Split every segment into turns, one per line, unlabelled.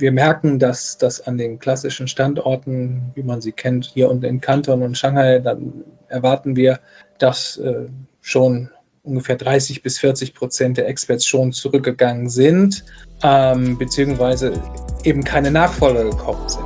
wir merken, dass das an den klassischen Standorten, wie man sie kennt, hier unten in Kanton und Shanghai, dann erwarten wir, dass schon ungefähr 30-40% der Expats schon zurückgegangen sind, beziehungsweise eben keine Nachfolger gekommen sind.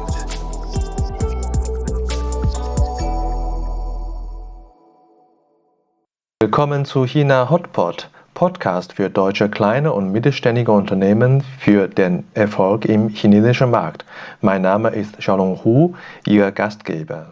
Willkommen zu China Hotpot, Podcast für deutsche kleine und mittelständige Unternehmen für den Erfolg im chinesischen Markt. Mein Name ist Xiaolong Hu, Ihr Gastgeber.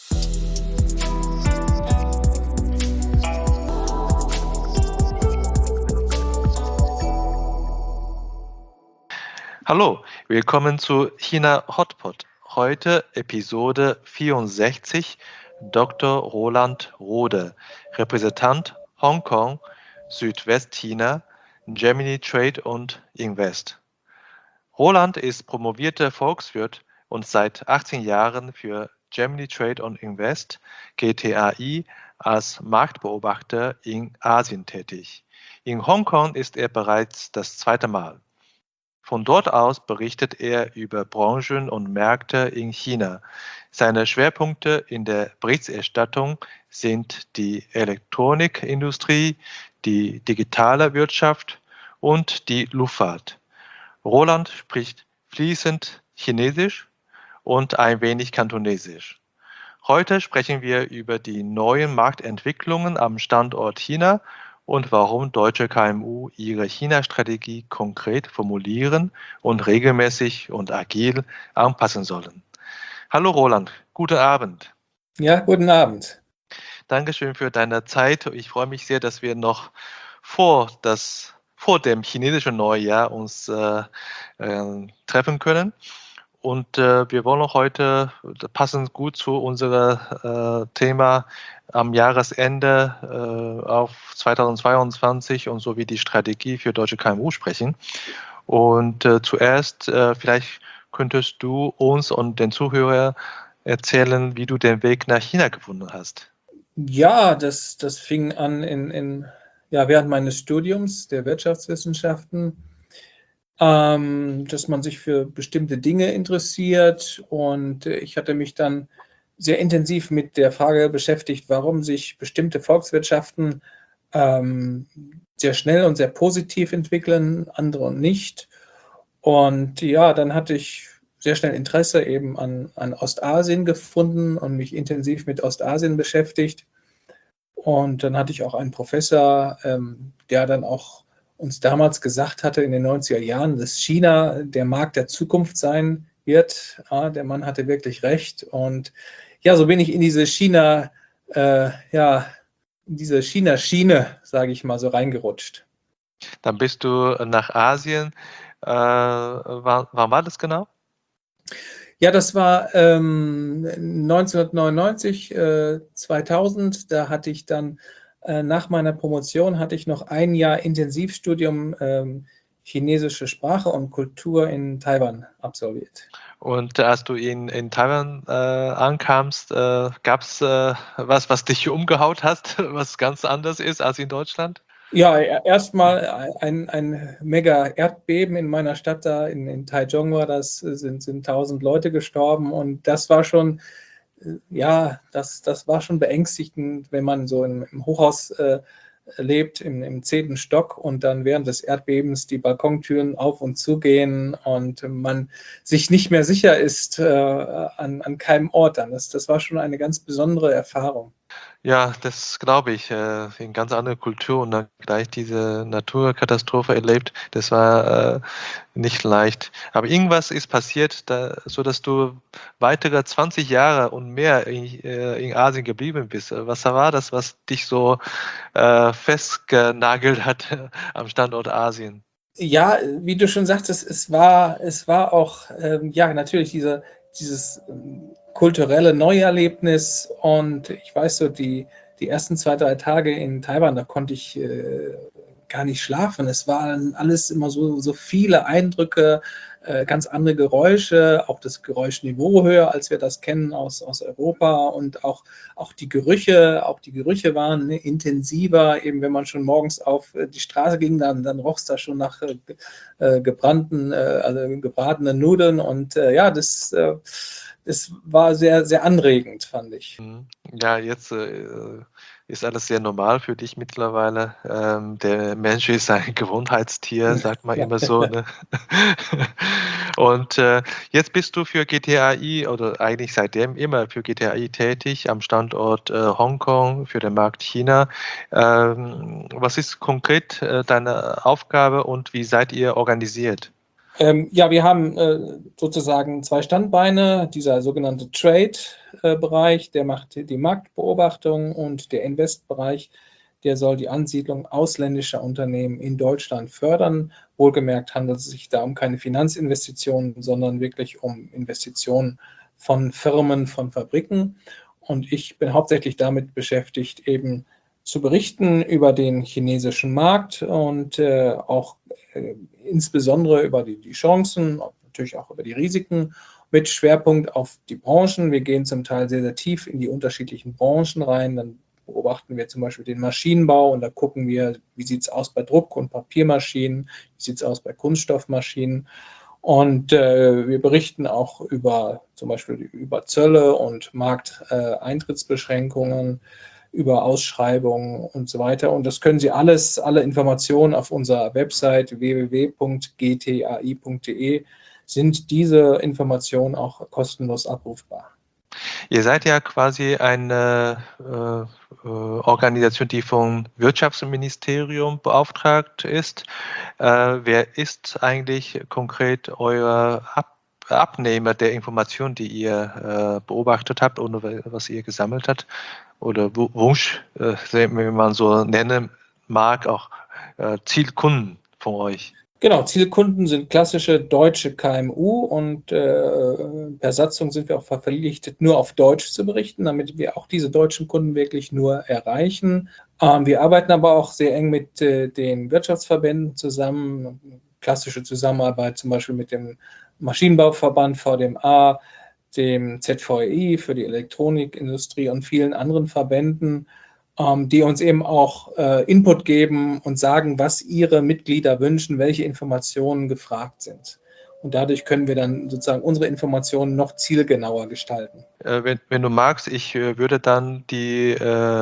Hallo, willkommen zu China Hotpot. Heute Episode 64, Dr. Roland Rode, Repräsentant Hongkong, Südwestchina, Gemini Trade und Invest. Roland ist promovierter Volkswirt und seit 18 Jahren für Gemini Trade und Invest, GTAI, als Marktbeobachter in Asien tätig. In Hongkong ist er bereits das zweite Mal. Von dort aus berichtet er über Branchen und Märkte in China. Seine Schwerpunkte in der Berichterstattung sind die Elektronikindustrie, die digitale Wirtschaft und die Luftfahrt. Roland spricht fließend Chinesisch und ein wenig Kantonesisch. Heute sprechen wir über die neuen Marktentwicklungen am Standort China und warum deutsche KMU ihre China-Strategie konkret formulieren und regelmäßig und agil anpassen sollen. Hallo Roland, guten Abend.
Ja, guten Abend.
Dankeschön für deine Zeit. Ich freue mich sehr, dass wir noch vor dem chinesischen Neujahr uns treffen können. Und wir wollen auch heute, passend gut zu unserem Thema am Jahresende auf 2022 und sowie die Strategie für deutsche KMU sprechen. Und zuerst vielleicht könntest du uns und den Zuhörern erzählen, wie du den Weg nach China gefunden hast.
Ja, das fing an während meines Studiums der Wirtschaftswissenschaften, dass man sich für bestimmte Dinge interessiert, und ich hatte mich dann sehr intensiv mit der Frage beschäftigt, warum sich bestimmte Volkswirtschaften sehr schnell und sehr positiv entwickeln, andere nicht. Und ja, dann hatte ich sehr schnell Interesse eben an Ostasien gefunden und mich intensiv mit Ostasien beschäftigt. Und dann hatte ich auch einen Professor, der dann auch uns damals gesagt hatte in den 90er Jahren, dass China der Markt der Zukunft sein wird. Ja, der Mann hatte wirklich recht. Und ja, so bin ich in diese China-Schiene, sage ich mal, so reingerutscht.
Dann bist du nach Asien. Wann war das genau?
Ja, das war 1999, 2000. Da hatte ich dann nach meiner Promotion noch ein Jahr Intensivstudium chinesische Sprache und Kultur in Taiwan absolviert.
Und als du in Taiwan ankamst, gab es was dich umgehaut hast, was ganz anders ist als in Deutschland?
Ja, erstmal ein mega Erdbeben in meiner Stadt da, in Taichung war das, sind 1000 Leute gestorben, und das war schon, das war schon beängstigend, wenn man so im Hochhaus lebt, im 10. Stock, und dann während des Erdbebens die Balkontüren auf und zu gehen und man sich nicht mehr sicher ist an keinem Ort dann. Das war schon eine ganz besondere Erfahrung.
Ja, das glaube ich. In ganz andere Kultur und dann gleich diese Naturkatastrophe erlebt. Das war nicht leicht. Aber irgendwas ist passiert, sodass du weitere 20 Jahre und mehr in Asien geblieben bist. Was war das, was dich so festgenagelt hat am Standort Asien?
Ja, wie du schon sagtest, es war auch natürlich dieses kulturelle Neuerlebnis, und ich weiß so, die ersten 2-3 Tage in Taiwan, da konnte ich gar nicht schlafen. Es waren alles immer so viele Eindrücke, ganz andere Geräusche, auch das Geräuschniveau höher, als wir das kennen aus Europa, und auch die Gerüche waren, ne, intensiver. Eben wenn man schon morgens auf die Straße ging, dann roch es da schon nach gebratenen Nudeln, und das war sehr, sehr anregend, fand ich.
Ja, jetzt ist alles sehr normal für dich mittlerweile. Der Mensch ist ein Gewohnheitstier, sagt man immer so, ne? Und jetzt bist du für GTAI oder eigentlich seitdem immer für GTAI tätig am Standort Hongkong für den Markt China. Was ist konkret deine Aufgabe und wie seid ihr organisiert?
Wir haben sozusagen 2 Standbeine. Dieser sogenannte Trade-Bereich, der macht die Marktbeobachtung, und der Invest-Bereich, der soll die Ansiedlung ausländischer Unternehmen in Deutschland fördern. Wohlgemerkt handelt es sich da um keine Finanzinvestitionen, sondern wirklich um Investitionen von Firmen, von Fabriken. Und ich bin hauptsächlich damit beschäftigt, eben zu berichten über den chinesischen Markt und auch insbesondere über die Chancen, natürlich auch über die Risiken, mit Schwerpunkt auf die Branchen. Wir gehen zum Teil sehr, sehr tief in die unterschiedlichen Branchen rein. Dann beobachten wir zum Beispiel den Maschinenbau, und da gucken wir, wie sieht es aus bei Druck- und Papiermaschinen, wie sieht es aus bei Kunststoffmaschinen. Und wir berichten auch zum Beispiel über Zölle und Markteintrittsbeschränkungen, über Ausschreibungen und so weiter. Und das können Sie alle Informationen auf unserer Website www.gtai.de, sind diese Informationen auch kostenlos abrufbar.
Ihr seid ja quasi eine Organisation, die vom Wirtschaftsministerium beauftragt ist. Wer ist eigentlich konkret euer Abnehmer der Informationen, die ihr beobachtet habt oder was ihr gesammelt habt? Oder Wunsch, wenn man so nennen mag, auch Zielkunden von euch?
Genau, Zielkunden sind klassische deutsche KMU, und per Satzung sind wir auch verpflichtet, nur auf Deutsch zu berichten, damit wir auch diese deutschen Kunden wirklich nur erreichen. Wir arbeiten aber auch sehr eng mit den Wirtschaftsverbänden zusammen. Klassische Zusammenarbeit zum Beispiel mit dem Maschinenbauverband VDMA, dem ZVEI für die Elektronikindustrie und vielen anderen Verbänden, die uns eben auch Input geben und sagen, was ihre Mitglieder wünschen, welche Informationen gefragt sind. Und dadurch können wir dann sozusagen unsere Informationen noch zielgenauer gestalten.
Wenn du magst, ich würde dann die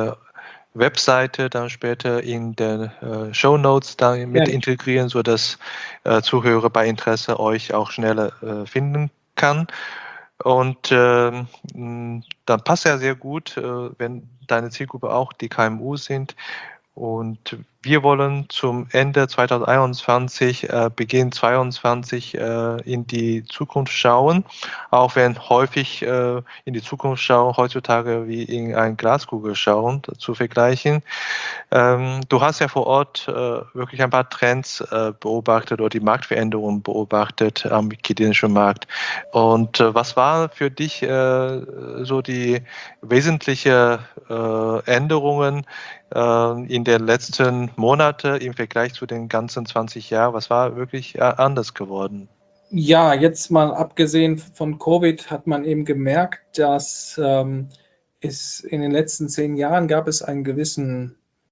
Webseite dann später in den Shownotes dann mit integrieren, sodass Zuhörer bei Interesse euch auch schneller finden kann. Und dann passt ja sehr gut, wenn deine Zielgruppe auch die KMU sind. Und wir wollen zum Ende 2021, Beginn 2022 in die Zukunft schauen, auch wenn häufig in die Zukunft schauen heutzutage wie in ein Glaskugel schauen zu vergleichen. Du hast ja vor Ort wirklich ein paar Trends beobachtet oder die Marktveränderungen beobachtet am chinesischen Markt. Und was war für dich so die wesentliche Änderungen in den letzten Monaten im Vergleich zu den ganzen 20 Jahren? Was war wirklich anders geworden?
Ja, jetzt mal abgesehen von Covid hat man eben gemerkt, dass es in den letzten 10 Jahren gab es einen gewissen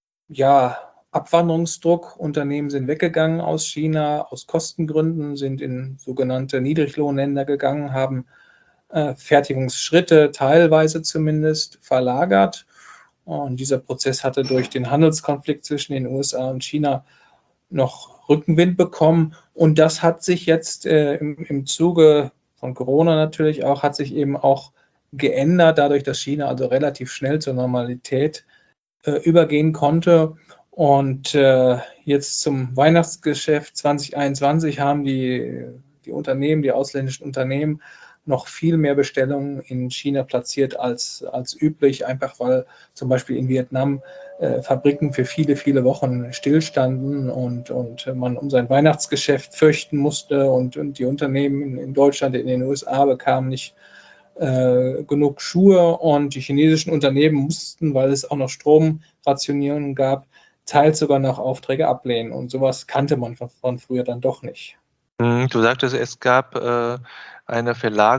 Abwanderungsdruck. Unternehmen sind weggegangen aus China, aus Kostengründen, sind in sogenannte Niedriglohnländer gegangen, haben Fertigungsschritte teilweise zumindest verlagert. Und dieser Prozess hatte durch den Handelskonflikt zwischen den USA und China noch Rückenwind bekommen. Und das hat sich jetzt im Zuge von Corona natürlich auch, hat sich eben auch geändert, dadurch, dass China also relativ schnell zur Normalität übergehen konnte. Und jetzt zum Weihnachtsgeschäft 2021 haben die Unternehmen, die ausländischen Unternehmen, noch viel mehr Bestellungen in China platziert als üblich, einfach weil zum Beispiel in Vietnam Fabriken für viele, viele Wochen stillstanden und man um sein Weihnachtsgeschäft fürchten musste, und die Unternehmen in Deutschland, in den USA bekamen nicht genug Schuhe, und die chinesischen Unternehmen mussten, weil es auch noch Stromrationierungen gab, teils sogar noch Aufträge ablehnen. Und sowas kannte man von früher dann doch nicht.
Du sagtest, es gab eine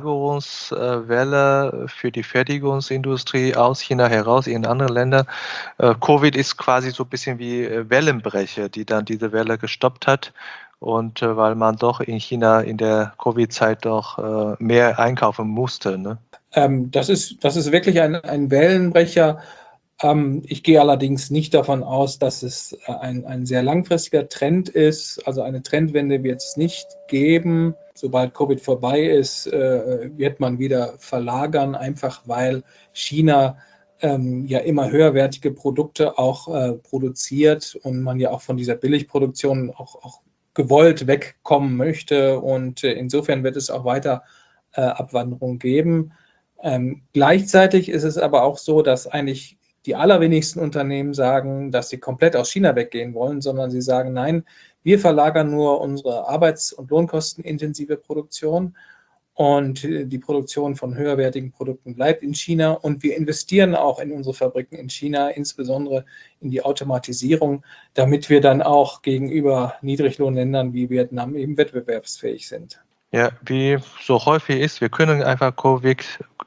Verlagerungswelle für die Fertigungsindustrie aus China heraus in andere Länder. Covid ist quasi so ein bisschen wie Wellenbrecher, die dann diese Welle gestoppt hat. Und weil man doch in China in der Covid-Zeit doch mehr einkaufen musste. Ne?
Das ist wirklich ein Wellenbrecher. Ich gehe allerdings nicht davon aus, dass es ein sehr langfristiger Trend ist. Also eine Trendwende wird es nicht geben. Sobald Covid vorbei ist, wird man wieder verlagern, einfach weil China ja immer höherwertige Produkte auch produziert und man ja auch von dieser Billigproduktion auch gewollt wegkommen möchte. Und insofern wird es auch weiter Abwanderung geben. Gleichzeitig ist es aber auch so, dass eigentlich die allerwenigsten Unternehmen sagen, dass sie komplett aus China weggehen wollen, sondern sie sagen, nein, wir verlagern nur unsere arbeits- und lohnkostenintensive Produktion und die Produktion von höherwertigen Produkten bleibt in China und wir investieren auch in unsere Fabriken in China, insbesondere in die Automatisierung, damit wir dann auch gegenüber Niedriglohnländern wie Vietnam eben wettbewerbsfähig sind.
Ja, wie so häufig ist, wir können einfach Covid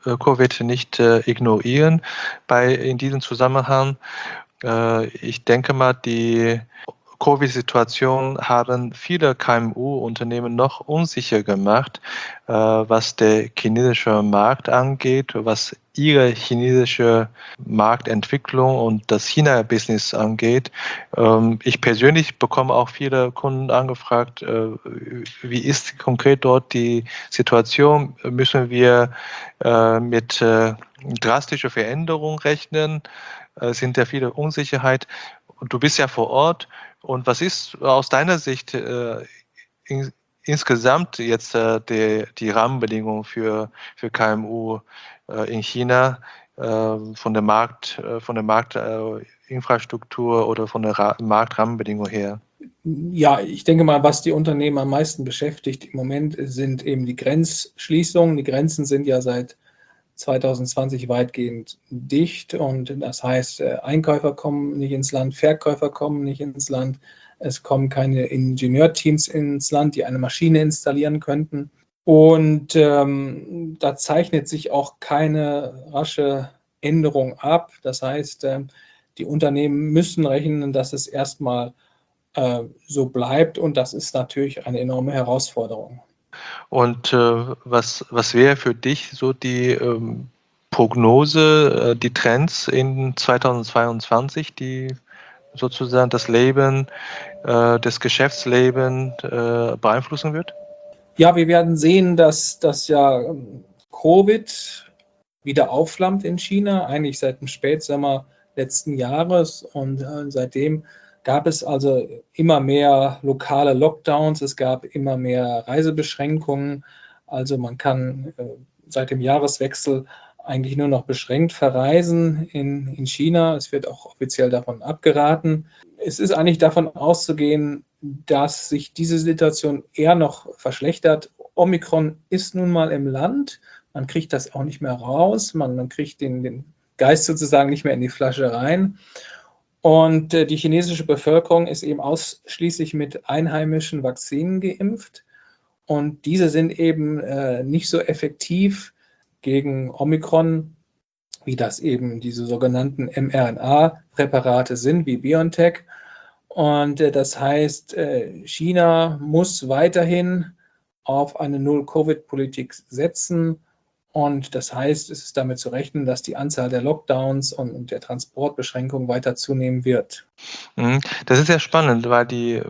nicht ignorieren in diesem Zusammenhang. Ich denke mal, die Covid-Situation haben viele KMU-Unternehmen noch unsicher gemacht, was der chinesische Markt angeht, was ihre chinesische Marktentwicklung und das China-Business angeht. Ich persönlich bekomme auch viele Kunden angefragt, wie ist konkret dort die Situation? Müssen wir mit drastischen Veränderungen rechnen? Sind ja viele Unsicherheit. Und du bist ja vor Ort. Und was ist aus deiner Sicht insgesamt jetzt die Rahmenbedingungen für KMU in China von der Marktinfrastruktur oder von der Marktrahmenbedingung her?
Ja, ich denke mal, was die Unternehmen am meisten beschäftigt im Moment sind eben die Grenzschließungen. Die Grenzen sind ja seit 2020 weitgehend dicht und das heißt, Einkäufer kommen nicht ins Land, Verkäufer kommen nicht ins Land, es kommen keine Ingenieurteams ins Land, die eine Maschine installieren könnten und da zeichnet sich auch keine rasche Änderung ab. Das heißt, die Unternehmen müssen rechnen, dass es erstmal so bleibt und das ist natürlich eine enorme Herausforderung.
Und was wäre für dich so die Prognose, die Trends in 2022, die sozusagen das Leben, das Geschäftsleben beeinflussen wird?
Ja, wir werden sehen, dass das ja Covid wieder aufflammt in China, eigentlich seit dem Spätsommer letzten Jahres und seitdem gab es also immer mehr lokale Lockdowns, es gab immer mehr Reisebeschränkungen. Also man kann seit dem Jahreswechsel eigentlich nur noch beschränkt verreisen in China. Es wird auch offiziell davon abgeraten. Es ist eigentlich davon auszugehen, dass sich diese Situation eher noch verschlechtert. Omikron ist nun mal im Land. Man kriegt das auch nicht mehr raus. Man kriegt den Geist sozusagen nicht mehr in die Flasche rein. Und die chinesische Bevölkerung ist eben ausschließlich mit einheimischen Vakzinen geimpft. Und diese sind eben nicht so effektiv gegen Omikron, wie das eben diese sogenannten mRNA-Präparate sind, wie BioNTech. Und das heißt, China muss weiterhin auf eine Null-Covid-Politik setzen. Und das heißt, es ist damit zu rechnen, dass die Anzahl der Lockdowns und der Transportbeschränkungen weiter zunehmen wird.
Das ist sehr spannend, weil die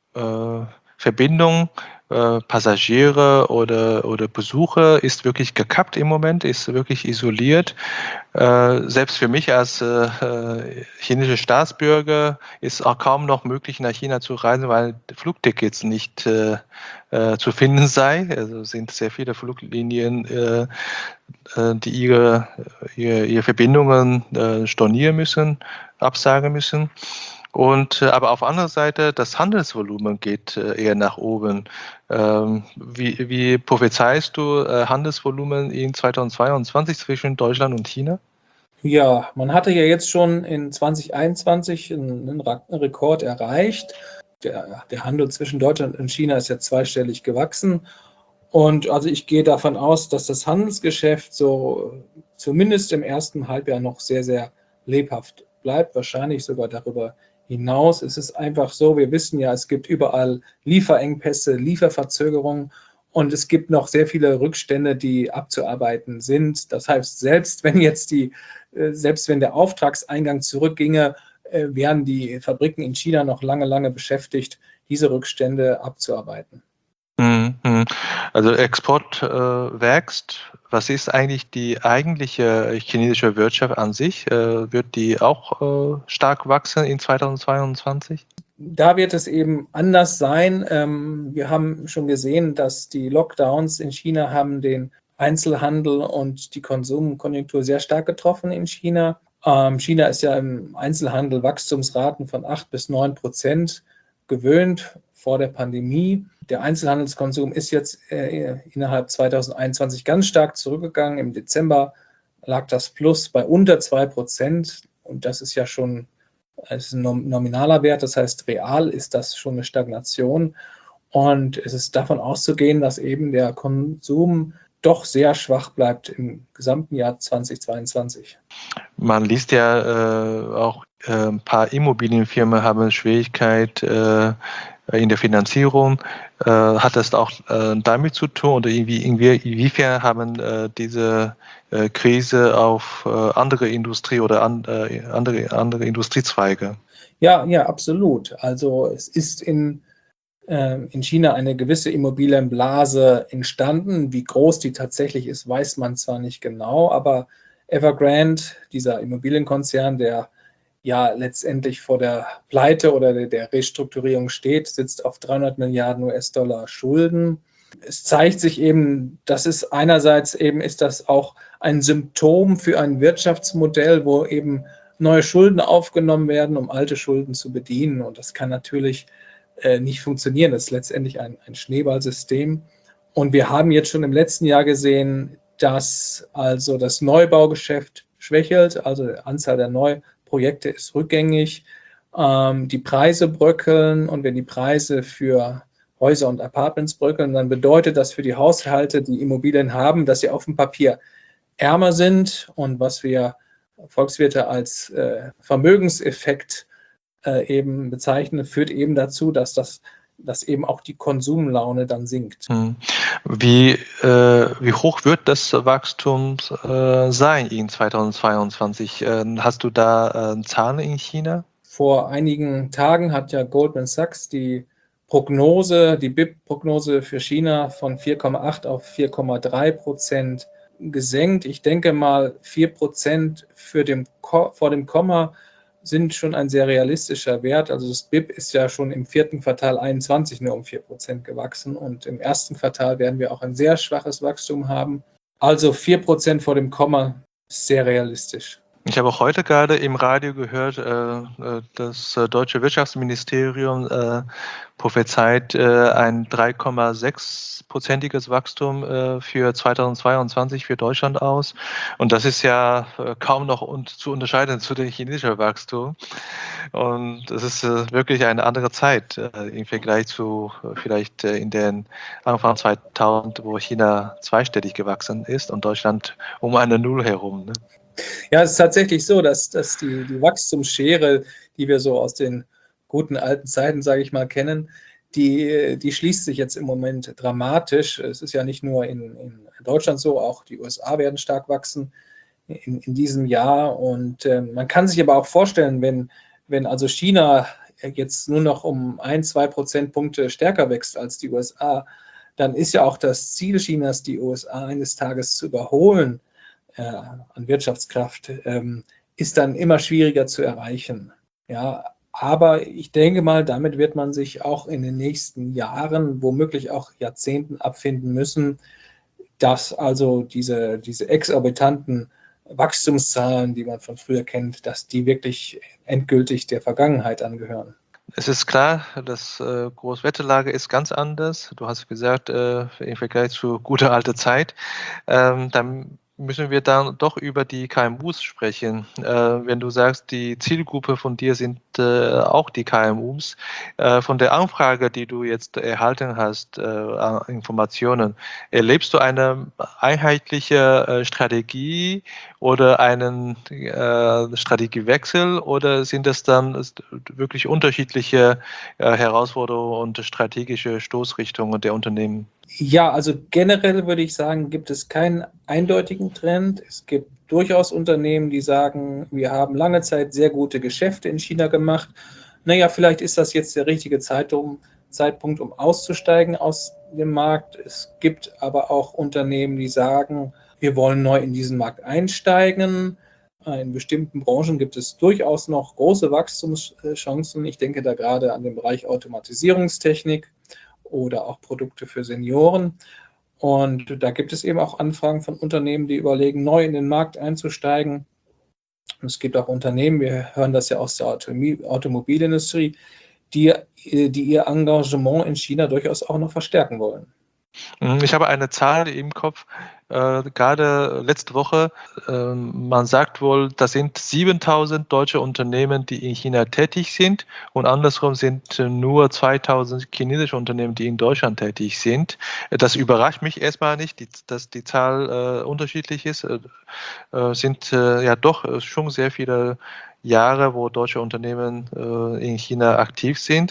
Verbindung Passagiere oder Besucher ist wirklich gekappt im Moment, ist wirklich isoliert. Selbst für mich als chinesischer Staatsbürger ist auch kaum noch möglich, nach China zu reisen, weil Flugtickets nicht zu finden sei. Also sind sehr viele Fluglinien, die ihre Verbindungen stornieren müssen, absagen müssen. Und aber auf der anderen Seite, das Handelsvolumen geht eher nach oben. Wie prophezeist du Handelsvolumen in 2022 zwischen Deutschland und China?
Ja, man hatte ja jetzt schon in 2021 einen Rekord erreicht. Der Handel zwischen Deutschland und China ist ja zweistellig gewachsen. Und also ich gehe davon aus, dass das Handelsgeschäft so zumindest im ersten Halbjahr noch sehr, sehr lebhaft bleibt, wahrscheinlich sogar darüber hinaus. Es ist einfach so, wir wissen ja, es gibt überall Lieferengpässe, Lieferverzögerungen und es gibt noch sehr viele Rückstände, die abzuarbeiten sind. Das heißt, selbst wenn der Auftragseingang zurückginge, wären die Fabriken in China noch lange, lange beschäftigt, diese Rückstände abzuarbeiten.
Also Export wächst. Was ist eigentlich die eigentliche chinesische Wirtschaft an sich? Wird die auch stark wachsen in 2022?
Da wird es eben anders sein. Wir haben schon gesehen, dass die Lockdowns in China haben den Einzelhandel und die Konsumkonjunktur sehr stark getroffen in China. China ist ja im Einzelhandel Wachstumsraten von 8-9% gewöhnt vor der Pandemie. Der Einzelhandelskonsum ist jetzt innerhalb 2021 ganz stark zurückgegangen. Im Dezember lag das Plus bei unter 2% und das ist ja schon ein nominaler Wert, das heißt real ist das schon eine Stagnation und es ist davon auszugehen, dass eben der Konsum doch sehr schwach bleibt im gesamten Jahr 2022.
Man liest ja auch, ein paar Immobilienfirmen haben Schwierigkeit in der Finanzierung. Hat das auch damit zu tun oder inwiefern haben diese Krise auf andere Industrie oder andere Industriezweige?
Ja, absolut. Also es ist in China eine gewisse Immobilienblase entstanden. Wie groß die tatsächlich ist, weiß man zwar nicht genau, aber Evergrande, dieser Immobilienkonzern, der ja letztendlich vor der Pleite oder der Restrukturierung steht, sitzt auf 300 Milliarden US-Dollar Schulden. Es zeigt sich eben, ist das auch ein Symptom für ein Wirtschaftsmodell, wo eben neue Schulden aufgenommen werden, um alte Schulden zu bedienen. Und das kann natürlich nicht funktionieren. Das ist letztendlich ein Schneeballsystem. Und wir haben jetzt schon im letzten Jahr gesehen, dass also das Neubaugeschäft schwächelt, also die Anzahl der Neuprojekte ist rückgängig, die Preise bröckeln und wenn die Preise für Häuser und Apartments bröckeln, dann bedeutet das für die Haushalte, die Immobilien haben, dass sie auf dem Papier ärmer sind und was wir Volkswirte als Vermögenseffekt eben bezeichnen, führt eben dazu, dass eben auch die Konsumlaune dann sinkt.
Wie hoch wird das Wachstum sein in 2022? Hast du da Zahlen in China?
Vor einigen Tagen hat ja Goldman Sachs die BIP-Prognose für China von 4,8 auf 4,3% gesenkt. Ich denke mal, 4% vor dem Komma sind schon ein sehr realistischer Wert. Also das BIP ist ja schon im vierten Quartal 21 nur um 4% gewachsen und im ersten Quartal werden wir auch ein sehr schwaches Wachstum haben. Also 4% vor dem Komma ist sehr realistisch.
Ich habe auch heute gerade im Radio gehört, das deutsche Wirtschaftsministerium prophezeit ein 3,6%iges Wachstum für 2022 für Deutschland aus. Und das ist ja kaum noch zu unterscheiden zu dem chinesischen Wachstum. Und das ist wirklich eine andere Zeit im Vergleich zu vielleicht in den Anfang 2000, wo China zweistellig gewachsen ist und Deutschland um eine Null herum. Ne?
Ja, es ist tatsächlich so, dass die Wachstumsschere, die wir so aus den guten alten Zeiten, sage ich mal, kennen, die schließt sich jetzt im Moment dramatisch. Es ist ja nicht nur in Deutschland so, auch die USA werden stark wachsen in diesem Jahr. Und man kann sich aber auch vorstellen, wenn also China jetzt nur noch um 1-2 Prozentpunkte stärker wächst als die USA, dann ist ja auch das Ziel Chinas, die USA eines Tages zu überholen, an Wirtschaftskraft, ist dann immer schwieriger zu erreichen. Ja, aber ich denke mal, damit wird man sich auch in den nächsten Jahren, womöglich auch Jahrzehnten abfinden müssen, dass also diese exorbitanten Wachstumszahlen, die man von früher kennt, dass die wirklich endgültig der Vergangenheit angehören.
Es ist klar, das Großwetterlage ist ganz anders. Du hast gesagt, im Vergleich zu guter alter Zeit. Dann müssen wir dann doch über die KMUs sprechen. Wenn du sagst, die Zielgruppe von dir sind auch die KMUs, von der Anfrage, die du jetzt erhalten hast, an Informationen, erlebst du eine einheitliche Strategie oder einen Strategiewechsel oder sind das dann wirklich unterschiedliche Herausforderungen und strategische Stoßrichtungen der Unternehmen?
Ja, also generell würde ich sagen, gibt es keinen eindeutigen Trend. Es gibt durchaus Unternehmen, die sagen, wir haben lange Zeit sehr gute Geschäfte in China gemacht. Naja, vielleicht ist das jetzt der richtige Zeitpunkt, um auszusteigen aus dem Markt. Es gibt aber auch Unternehmen, die sagen, wir wollen neu in diesen Markt einsteigen. In bestimmten Branchen gibt es durchaus noch große Wachstumschancen. Ich denke da gerade an den Bereich Automatisierungstechnik oder auch Produkte für Senioren. Und da gibt es eben auch Anfragen von Unternehmen, die überlegen, neu in den Markt einzusteigen. Und es gibt auch Unternehmen, wir hören das ja aus der Automobilindustrie, die ihr Engagement in China durchaus auch noch verstärken wollen.
Ich habe eine Zahl im Kopf, gerade letzte Woche. Man sagt wohl, das sind 7.000 deutsche Unternehmen, die in China tätig sind und andersrum sind nur 2.000 chinesische Unternehmen, die in Deutschland tätig sind. Das überrascht mich erstmal nicht, dass die Zahl unterschiedlich ist. Sind ja doch schon sehr viele Jahre, wo deutsche Unternehmen in China aktiv sind.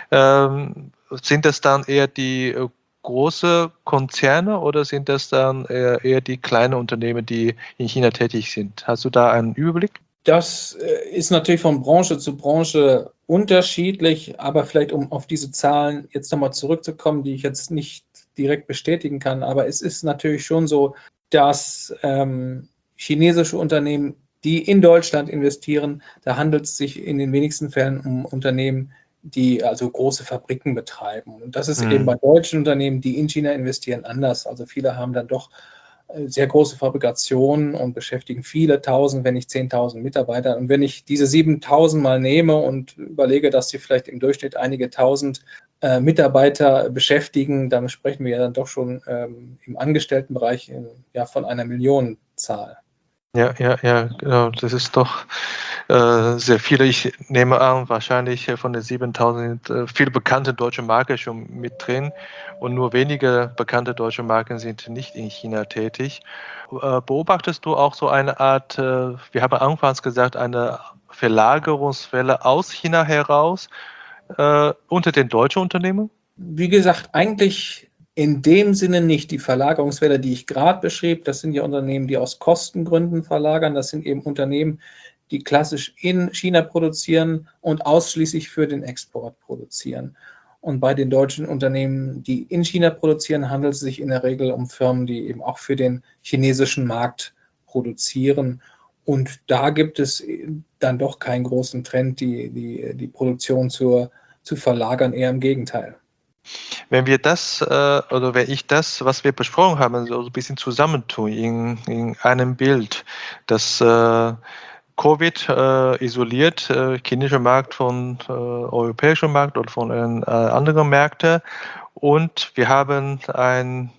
Sind das dann eher die große Konzerne oder sind das dann eher die kleinen Unternehmen, die in China tätig sind? Hast du da einen Überblick?
Das ist natürlich von Branche zu Branche unterschiedlich, aber vielleicht um auf diese Zahlen jetzt nochmal zurückzukommen, die ich jetzt nicht direkt bestätigen kann, aber es ist natürlich schon so, dass chinesische Unternehmen, die in Deutschland investieren, da handelt es sich in den wenigsten Fällen um Unternehmen, die also große Fabriken betreiben. Und das ist eben bei deutschen Unternehmen, die in China investieren, anders. Also viele haben dann doch sehr große Fabrikationen und beschäftigen viele Tausend, wenn nicht 10.000 Mitarbeiter. Und wenn ich diese 7.000 mal nehme und überlege, dass sie vielleicht im Durchschnitt einige Tausend Mitarbeiter beschäftigen, dann sprechen wir ja dann doch schon im Angestelltenbereich von einer Millionenzahl.
Ja, genau. Das ist doch sehr viele. Ich nehme an, wahrscheinlich von den 7.000 sind viele bekannte deutsche Marken schon mit drin und nur wenige bekannte deutsche Marken sind nicht in China tätig. Beobachtest du auch so eine Art, wir haben anfangs gesagt, eine Verlagerungswelle aus China heraus unter den deutschen Unternehmen?
Wie gesagt, eigentlich in dem Sinne nicht. Die Verlagerungswelle, die ich gerade beschrieb, das sind ja Unternehmen, die aus Kostengründen verlagern. Das sind eben Unternehmen, die klassisch in China produzieren und ausschließlich für den Export produzieren. Und bei den deutschen Unternehmen, die in China produzieren, handelt es sich in der Regel um Firmen, die eben auch für den chinesischen Markt produzieren. Und da gibt es dann doch keinen großen Trend, die Produktion zu verlagern, eher im Gegenteil.
Wenn wir das oder wenn ich das, was wir besprochen haben, so ein bisschen zusammentun in einem Bild, das Covid isoliert chinesischen Markt von europäischen Markt oder von anderen Märkten und wir haben ein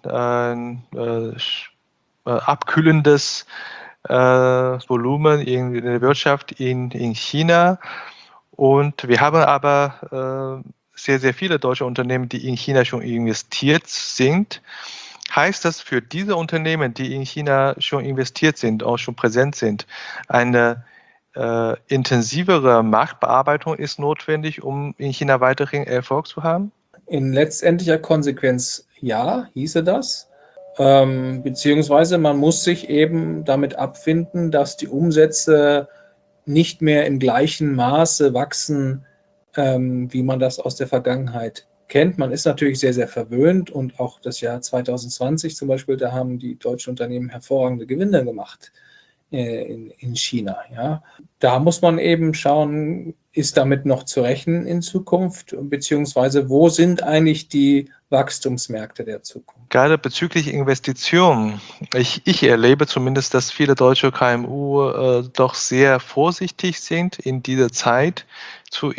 abkühlendes Volumen in der Wirtschaft in China und wir haben aber sehr, sehr viele deutsche Unternehmen, die in China schon investiert sind. Heißt das für diese Unternehmen, die in China schon investiert sind, auch schon präsent sind, eine intensivere Marktbearbeitung ist notwendig, um in China weiterhin Erfolg zu haben?
In letztendlicher Konsequenz ja, hieße das. Beziehungsweise man muss sich eben damit abfinden, dass die Umsätze nicht mehr im gleichen Maße wachsen, wie man das aus der Vergangenheit kennt. Man ist natürlich sehr, sehr verwöhnt und auch das Jahr 2020 zum Beispiel, da haben die deutschen Unternehmen hervorragende Gewinne gemacht in China. Ja. Da muss man eben schauen, ist damit noch zu rechnen in Zukunft, beziehungsweise wo sind eigentlich die Wachstumsmärkte der Zukunft?
Gerade bezüglich Investitionen. Ich erlebe zumindest, dass viele deutsche KMU doch sehr vorsichtig sind in dieser Zeit zu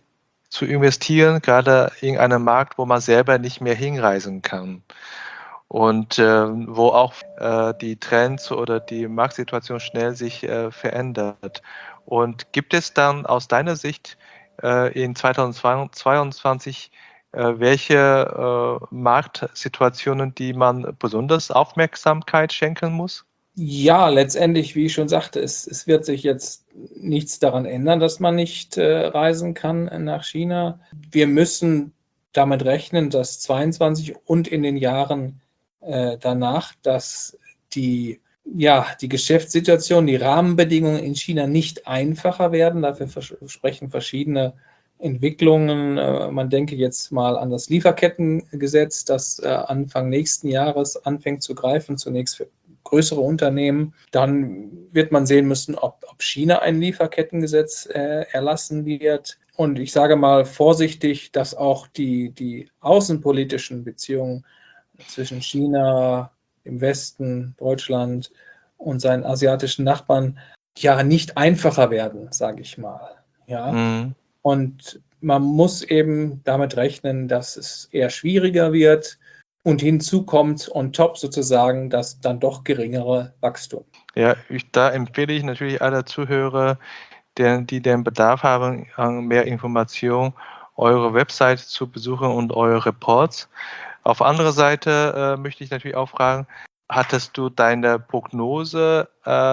investieren, gerade in einem Markt, wo man selber nicht mehr hinreisen kann. und wo auch die Trends oder die Marktsituation schnell sich verändert. Und gibt es dann aus deiner Sicht in 2022 welche Marktsituationen, die man besonders Aufmerksamkeit schenken muss?
Ja, letztendlich, wie ich schon sagte, es wird sich jetzt nichts daran ändern, dass man nicht reisen kann nach China. Wir müssen damit rechnen, dass 2022 und in den Jahren danach, dass die Geschäftssituation, die Rahmenbedingungen in China nicht einfacher werden. Dafür sprechen verschiedene Entwicklungen. Man denke jetzt mal an das Lieferkettengesetz, das Anfang nächsten Jahres anfängt zu greifen, zunächst für größere Unternehmen. Dann wird man sehen müssen, ob China ein Lieferkettengesetz erlassen wird. Und ich sage mal vorsichtig, dass auch die außenpolitischen Beziehungen zwischen China, dem Westen, Deutschland und seinen asiatischen Nachbarn ja nicht einfacher werden, sage ich mal. Ja.
Mhm.
Und man muss eben damit rechnen, dass es eher schwieriger wird und hinzu kommt on top sozusagen das dann doch geringere Wachstum.
Ja, da empfehle ich natürlich alle Zuhörer, die den Bedarf haben an mehr Information, eure Website zu besuchen und eure Reports. Auf andere Seite möchte ich natürlich auch fragen, hattest du deine Prognose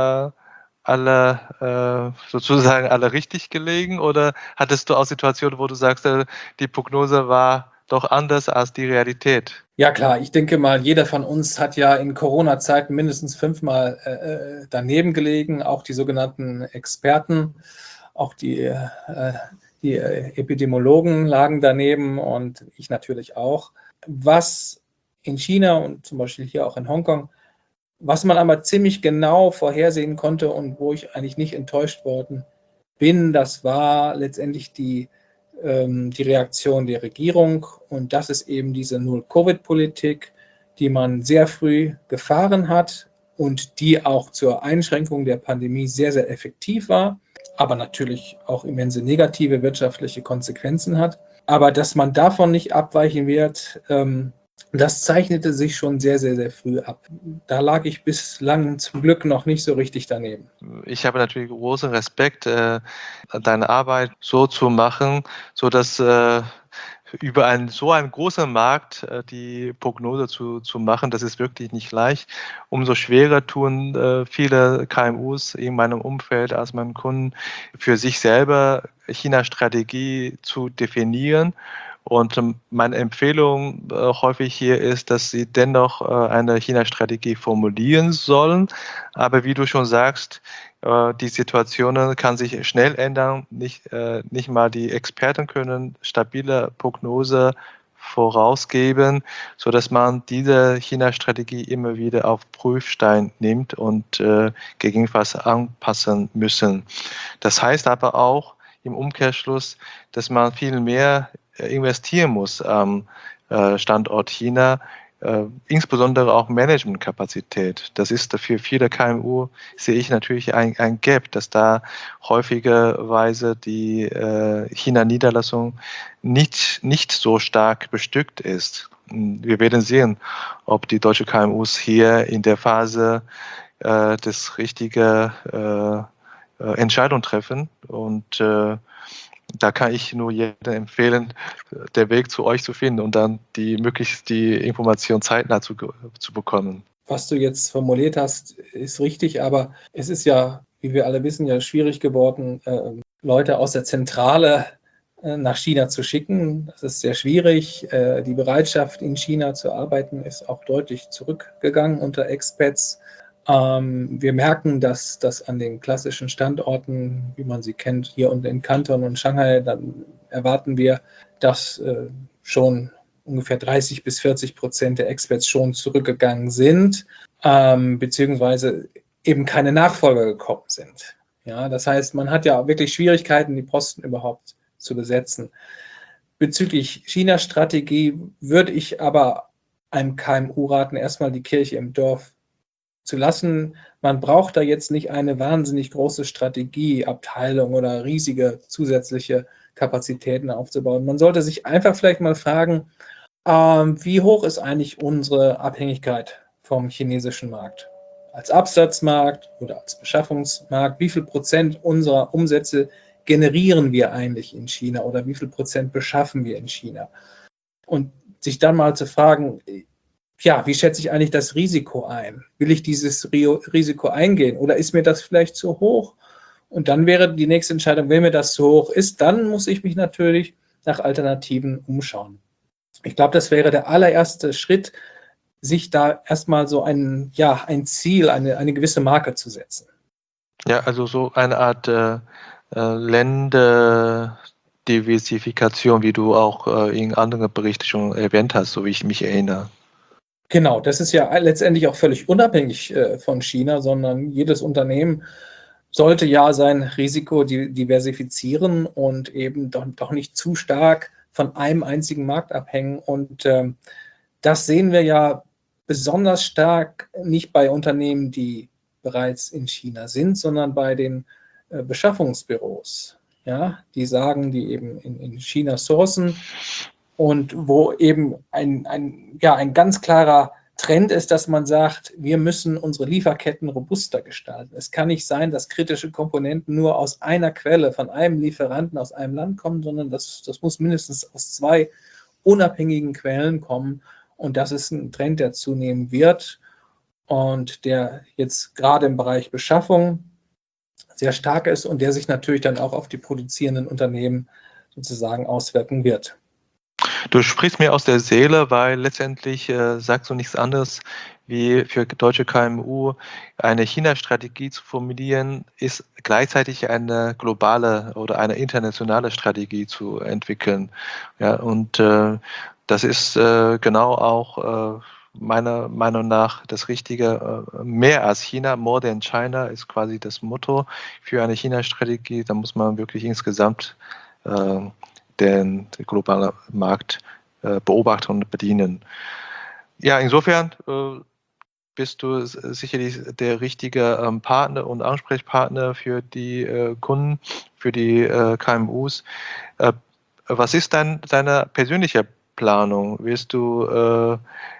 sozusagen alle richtig gelegen oder hattest du auch Situationen, wo du sagst, die Prognose war doch anders als die Realität?
Ja klar, ich denke mal, jeder von uns hat ja in Corona-Zeiten mindestens 5-mal daneben gelegen, auch die sogenannten Experten, auch die Epidemiologen lagen daneben und ich natürlich auch. Was in China und zum Beispiel hier auch in Hongkong, was man aber ziemlich genau vorhersehen konnte und wo ich eigentlich nicht enttäuscht worden bin, das war letztendlich die Reaktion der Regierung. Und das ist eben diese Null-Covid-Politik, die man sehr früh gefahren hat und die auch zur Einschränkung der Pandemie sehr, sehr effektiv war, aber natürlich auch immense negative wirtschaftliche Konsequenzen hat. Aber dass man davon nicht abweichen wird, das zeichnete sich schon sehr, sehr, sehr früh ab. Da lag ich bislang zum Glück noch nicht so richtig daneben.
Ich habe natürlich großen Respekt, deine Arbeit so zu machen, sodass über so einen großen Markt die Prognose zu machen, das ist wirklich nicht leicht. Umso schwerer tun viele KMUs in meinem Umfeld als meinen Kunden für sich selber China-Strategie zu definieren. Und meine Empfehlung häufig hier ist, dass sie dennoch eine China-Strategie formulieren sollen. Aber wie du schon sagst, die Situationen kann sich schnell ändern. Nicht mal die Experten können stabile Prognose vorausgeben, sodass man diese China-Strategie immer wieder auf Prüfstein nimmt und gegebenenfalls anpassen müssen. Das heißt aber auch im Umkehrschluss, dass man viel mehr investieren muss am Standort China, insbesondere auch Managementkapazität. Das ist für viele KMU, sehe ich natürlich ein Gap, dass da häufigerweise die China-Niederlassung nicht so stark bestückt ist. Wir werden sehen, ob die deutsche KMUs hier in der Phase das richtige Entscheidung treffen und da kann ich nur jedem empfehlen, den Weg zu euch zu finden und dann möglichst die Information zeitnah zu bekommen.
Was du jetzt formuliert hast, ist richtig, aber es ist ja, wie wir alle wissen, ja schwierig geworden, Leute aus der Zentrale nach China zu schicken. Das ist sehr schwierig. Die Bereitschaft, in China zu arbeiten, ist auch deutlich zurückgegangen unter Expats. Wir merken, dass das an den klassischen Standorten, wie man sie kennt, hier und in Kanton und Shanghai, dann erwarten wir, dass schon ungefähr 30-40% der Expats schon zurückgegangen sind, beziehungsweise eben keine Nachfolger gekommen sind. Ja, das heißt, man hat ja wirklich Schwierigkeiten, die Posten überhaupt zu besetzen. Bezüglich China-Strategie würde ich aber einem KMU raten, erstmal die Kirche im Dorf zu lassen. Man braucht da jetzt nicht eine wahnsinnig große Strategieabteilung oder riesige zusätzliche Kapazitäten aufzubauen. Man sollte sich einfach vielleicht mal fragen, Wie hoch ist eigentlich unsere Abhängigkeit vom chinesischen Markt? Als Absatzmarkt oder als Beschaffungsmarkt? Wie viel Prozent unserer Umsätze generieren wir eigentlich in China oder wie viel Prozent beschaffen wir in China? Und sich dann mal zu fragen, ja, wie schätze ich eigentlich das Risiko ein? Will ich dieses Risiko eingehen oder ist mir das vielleicht zu hoch? Und dann wäre die nächste Entscheidung, wenn mir das zu hoch ist, dann muss ich mich natürlich nach Alternativen umschauen. Ich glaube, das wäre der allererste Schritt, sich da erstmal so ein Ziel, eine gewisse Marke zu setzen.
Ja, also so eine Art Länderdiversifikation, wie du auch in anderen Berichten schon erwähnt hast, so wie ich mich erinnere.
Genau, das ist ja letztendlich auch völlig unabhängig von China, sondern jedes Unternehmen sollte ja sein Risiko diversifizieren und eben doch nicht zu stark von einem einzigen Markt abhängen. Und das sehen wir ja besonders stark nicht bei Unternehmen, die bereits in China sind, sondern bei den Beschaffungsbüros, ja, die eben in China sourcen und wo eben ein ganz klarer Trend ist, dass man sagt, wir müssen unsere Lieferketten robuster gestalten. Es kann nicht sein, dass kritische Komponenten nur aus einer Quelle, von einem Lieferanten aus einem Land kommen, sondern das muss mindestens aus 2 unabhängigen Quellen kommen. Und das ist ein Trend, der zunehmen wird und der jetzt gerade im Bereich Beschaffung sehr stark ist und der sich natürlich dann auch auf die produzierenden Unternehmen sozusagen auswirken wird.
Du sprichst mir aus der Seele, weil letztendlich sagst du nichts anderes, wie für deutsche KMU eine China-Strategie zu formulieren, ist gleichzeitig eine globale oder eine internationale Strategie zu entwickeln. Ja, und das ist genau auch meiner Meinung nach das Richtige. Mehr als China, more than China ist quasi das Motto für eine China-Strategie. Da muss man wirklich insgesamt den globalen Markt beobachten und bedienen. Ja, insofern bist du sicherlich der richtige Partner und Ansprechpartner für die Kunden, für die KMUs. Was ist deine persönliche Planung? Willst du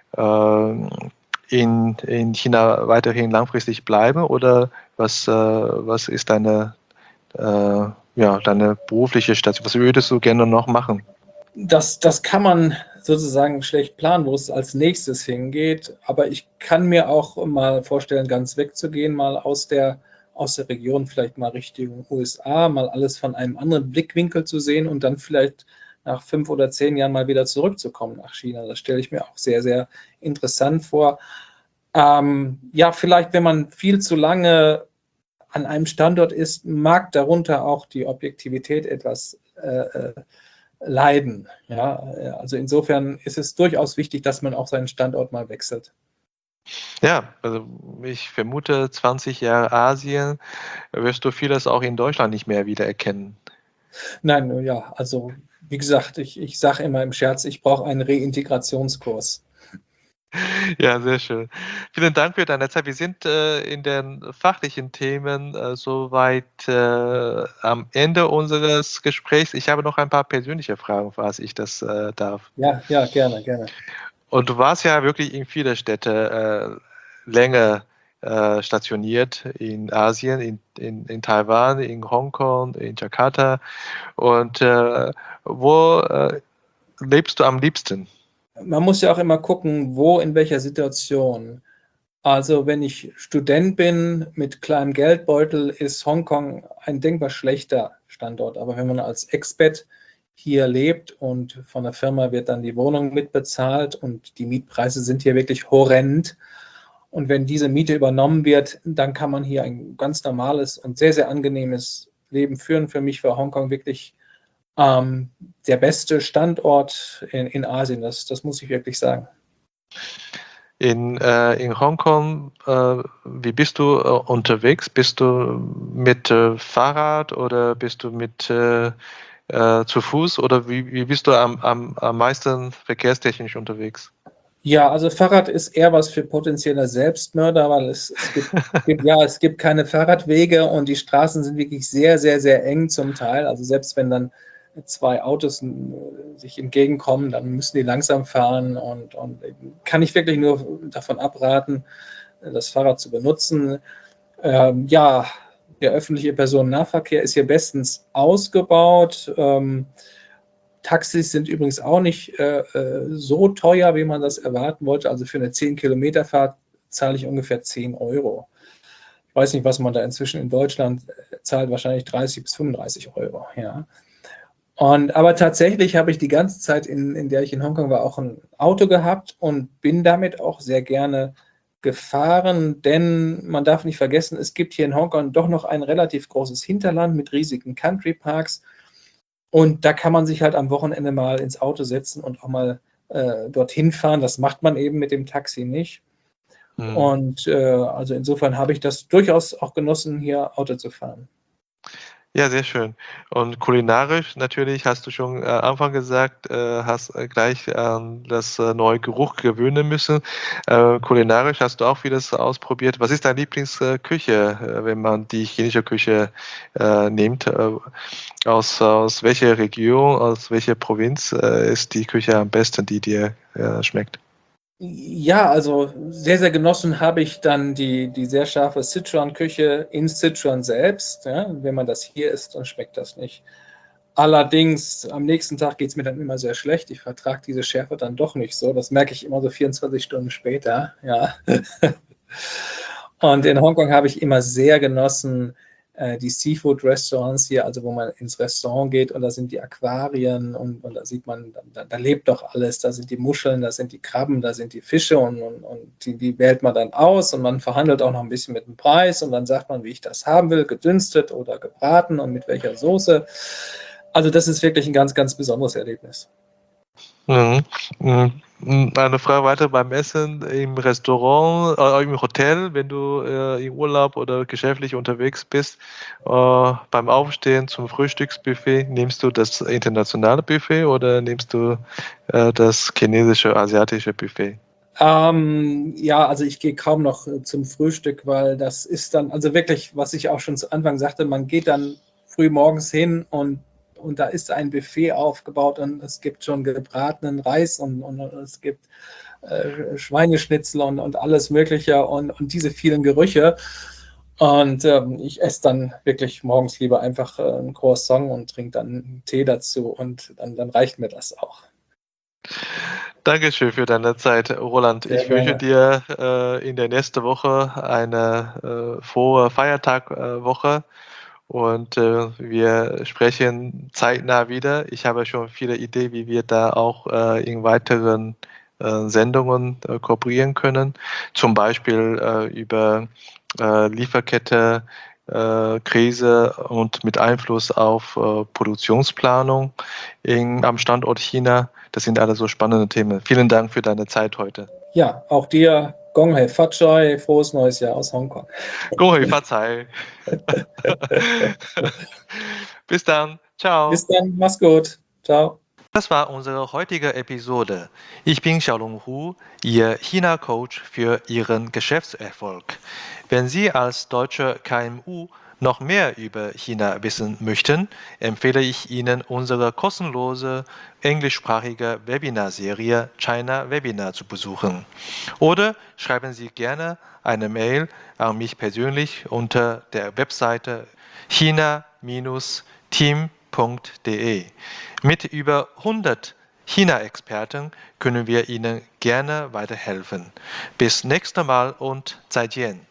in China weiterhin langfristig bleiben oder was ist deine berufliche Station? Was würdest du gerne noch machen?
Das kann man sozusagen schlecht planen, wo es als nächstes hingeht. Aber ich kann mir auch mal vorstellen, ganz wegzugehen, mal aus der Region, vielleicht mal Richtung USA, mal alles von einem anderen Blickwinkel zu sehen und dann vielleicht nach 5 oder 10 Jahren mal wieder zurückzukommen nach China. Das stelle ich mir auch sehr, sehr interessant vor. Vielleicht, wenn man viel zu lange an einem Standort ist, mag darunter auch die Objektivität etwas leiden. Ja, also insofern ist es durchaus wichtig, dass man auch seinen Standort mal wechselt.
Ja, also ich vermute, 20 Jahre Asien wirst du vieles auch in Deutschland nicht mehr wiedererkennen.
Nein, ja, also wie gesagt, ich sage immer im Scherz, ich brauche einen Reintegrationskurs.
Ja, sehr schön. Vielen Dank für deine Zeit. Wir sind in den fachlichen Themen soweit am Ende unseres Gesprächs. Ich habe noch ein paar persönliche Fragen, falls ich das darf.
Ja, gerne.
Und du warst ja wirklich in viele Städte länger stationiert in Asien, in Taiwan, in Hongkong, in Jakarta. Und wo lebst du am liebsten?
Man muss ja auch immer gucken, wo, in welcher Situation. Also wenn ich Student bin mit kleinem Geldbeutel, ist Hongkong ein denkbar schlechter Standort. Aber wenn man als Expat hier lebt und von der Firma wird dann die Wohnung mitbezahlt und die Mietpreise sind hier wirklich horrend. Und wenn diese Miete übernommen wird, dann kann man hier ein ganz normales und sehr, sehr angenehmes Leben führen. Für mich war Hongkong wirklich der beste Standort in Asien. Das muss ich wirklich sagen.
In Hongkong, wie bist du unterwegs? Bist du mit Fahrrad oder bist du mit zu Fuß oder wie bist du am meisten verkehrstechnisch unterwegs?
Ja, also Fahrrad ist eher was für potenzielle Selbstmörder, weil es gibt keine Fahrradwege und die Straßen sind wirklich sehr, sehr, sehr eng zum Teil. Also selbst wenn dann 2 Autos sich entgegenkommen, dann müssen die langsam fahren und kann ich wirklich nur davon abraten, das Fahrrad zu benutzen. Ja, der öffentliche Personennahverkehr ist hier bestens ausgebaut. Taxis sind übrigens auch nicht so teuer, wie man das erwarten wollte. Also für eine 10-Kilometer-Fahrt zahle ich ungefähr 10 Euro. Ich weiß nicht, was man da inzwischen in Deutschland zahlt, wahrscheinlich 30 bis 35 Euro. Ja. Aber tatsächlich habe ich die ganze Zeit, in der ich in Hongkong war, auch ein Auto gehabt und bin damit auch sehr gerne gefahren, denn man darf nicht vergessen, es gibt hier in Hongkong doch noch ein relativ großes Hinterland mit riesigen Country Parks und da kann man sich halt am Wochenende mal ins Auto setzen und auch mal dorthin fahren. Das macht man eben mit dem Taxi nicht. Und also insofern habe ich das durchaus auch genossen, hier Auto zu fahren.
Ja, sehr schön. Und kulinarisch natürlich, hast du schon am Anfang gesagt, hast gleich an das neue Geruch gewöhnen müssen. Kulinarisch hast du auch vieles ausprobiert. Was ist deine Lieblingsküche, wenn man die chinesische Küche nimmt? Aus welcher Region, aus welcher Provinz ist die Küche am besten, die dir schmeckt?
Ja, also sehr, sehr genossen habe ich dann die sehr scharfe Sichuan-Küche in Sichuan selbst. Ja. Wenn man das hier isst, dann schmeckt das nicht. Allerdings, am nächsten Tag geht es mir dann immer sehr schlecht. Ich vertrage diese Schärfe dann doch nicht so. Das merke ich immer so 24 Stunden später. Ja. Und in Hongkong habe ich immer sehr genossen, die Seafood-Restaurants hier, also wo man ins Restaurant geht und da sind die Aquarien und da sieht man, da lebt doch alles, da sind die Muscheln, da sind die Krabben, da sind die Fische und die wählt man dann aus und man verhandelt auch noch ein bisschen mit dem Preis und dann sagt man, wie ich das haben will, gedünstet oder gebraten und mit welcher Soße. Also das ist wirklich ein ganz, ganz besonderes Erlebnis.
Mhm. Eine Frage weiter beim Essen im Restaurant, im Hotel, wenn du im Urlaub oder geschäftlich unterwegs bist, beim Aufstehen zum Frühstücksbuffet, nimmst du das internationale Buffet oder nimmst du das chinesische, asiatische Buffet?
Ja, also ich gehe kaum noch zum Frühstück, weil das ist dann, also wirklich, was ich auch schon zu Anfang sagte, man geht dann früh morgens hin und da ist ein Buffet aufgebaut und es gibt schon gebratenen Reis und es gibt Schweineschnitzel und alles Mögliche und diese vielen Gerüche. Und ich esse dann wirklich morgens lieber einfach ein Croissant und trinke dann einen Tee dazu und dann reicht mir das auch.
Dankeschön für deine Zeit, Roland.
Sehr
Ich wünsche
gerne.
dir in der nächsten Woche eine frohe Feiertagwoche und wir sprechen zeitnah wieder. Ich habe schon viele Ideen, wie wir da auch in weiteren Sendungen kooperieren können. Zum Beispiel über Lieferkette, Krise und mit Einfluss auf Produktionsplanung am Standort China. Das sind alles so spannende Themen. Vielen Dank für deine Zeit heute.
Ja, auch dir Gong Hei Fat Choi, frohes neues Jahr aus Hongkong.
Gong Hei Fat Cai. Bis dann. Ciao.
Bis dann, mach's gut. Ciao.
Das war unsere heutige Episode. Ich bin Xiaolong Hu, Ihr China-Coach für Ihren Geschäftserfolg. Wenn Sie als deutsche KMU noch mehr über China wissen möchten, empfehle ich Ihnen unsere kostenlose englischsprachige Webinarserie China Webinar zu besuchen. Oder schreiben Sie gerne eine Mail an mich persönlich unter der Webseite china-team.de. Mit über 100 China-Experten können wir Ihnen gerne weiterhelfen. Bis nächstes Mal und 再见.